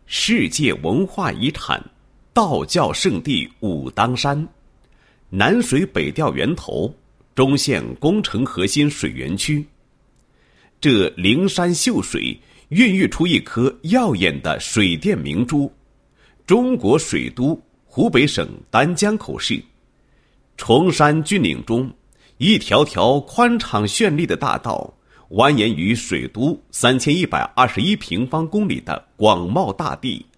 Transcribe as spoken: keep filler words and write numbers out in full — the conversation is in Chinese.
世界文化遗产，道教圣地武当山，南水北调源头，中线工程核心水源区。这灵山秀水孕育出一颗耀眼的水电明珠，中国水都湖北省丹江口市。崇山峻岭中，一条条宽敞绚丽的大道蜿蜒于水都三千一百二十一平方公里的广袤大地。